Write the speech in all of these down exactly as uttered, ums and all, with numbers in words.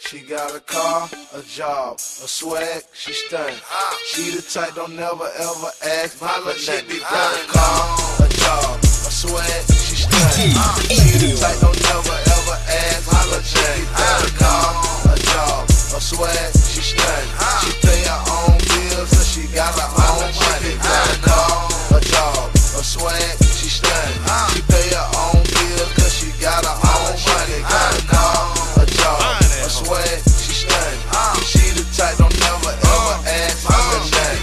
She got a car, a job, a swag, she stunning. She the type don't never ever ask my little shit be got a car, a job, a swag, she stunning. She the type don't never ever ask my little shit be got a car, a job, a swag, she stunning. She pay her own bills so she got her own money. Got a car, a job, a swag, she stunning. She pay her own bills cause she got her own money. Got a car, a job, a swag, she stunning. She the type don't never ever ask my little shit.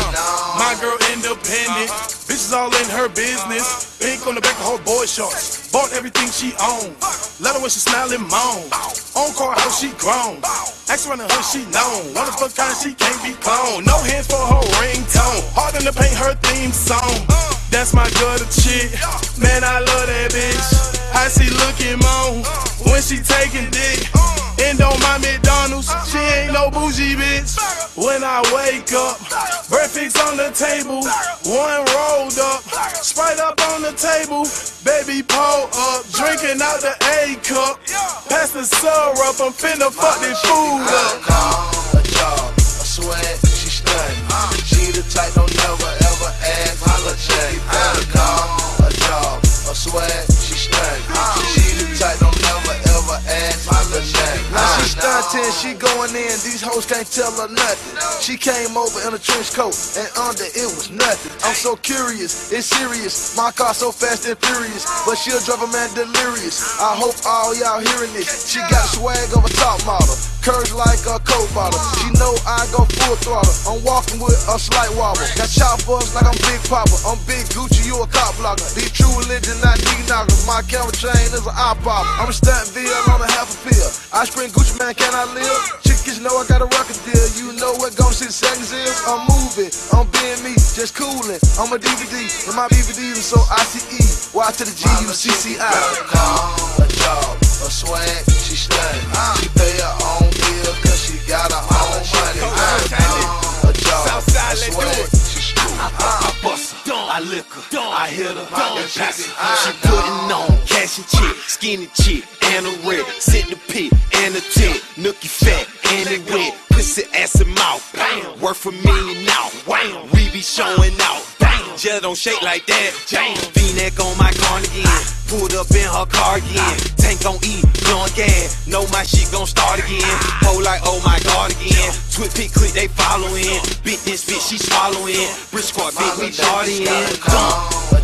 My girl independent, bitches all in her business. Pink on the back of her boy shorts. Bought everything she owned. Let her when she smile and moan. On car house she grown. Ask around her she known. One of a kind she can't be cloned. No hands for her ringtone. Hard in to paint her theme song. That's my gutter chick. Man, I love that bitch. How she looking moan when she taking dick. And on my McDonald's, she ain't no bougie bitch. When I wake up, breakfast on the table, one rolled up, Sprite up on the table, baby pull up, drinking out the A cup, pass the syrup, I'm finna fuck this food up. A car, a job, a swag, she stunning. She the type don't never ever ask my little shit. Got a car, a job, a swag, she stunning. She the type don't never ever ask my little shit. Now she stunting, she going in, these hoes can't tell her nothing. She came over in a trench coat, and under it was nothing. I'm so curious, it's serious, my car so fast and furious, but she'll drive a man delirious. I hope all y'all hearing this. She got a swag of a top model, curves like a coke bottle. She know I go full throttle, I'm walking with a slight wobble. Got choppers like I'm Big Papa, I'm Big Gucci, you a cop blocker. These true religion, not knee knockers, my camera chain is an eye pop. I'm a Stantonville on a half a pill, I spring Gucci, man, can I live? Chickies know I got a record deal, you know what Gone six seconds is? I'm moving, I'm being me, just coolin'. I'm a D V D, and my D V Ds are so I C E. Y to the G U C C I. Got a car, a job, a swag, she stunning. She pay her own bills cause she got her own money. Got a car, a job, a swag, she stunning. I bust her, I lick her, I hit her, and pass her. She putting on, cash and chick, skinny chick, and a red, sit the pit, and a tick, nookie fat, and it wet, pussy ass and mouth, bam, worth a million now, wham, we be showing out, bam, just don't shake like that, jam, V-neck on my cardigan, pulled up in her car again, tank on E, blowing gas, know my shit gon' start again, whole like oh my god again, twit pick click they following, bit this bitch she swallowing, bridge squad big we darting, got a car, a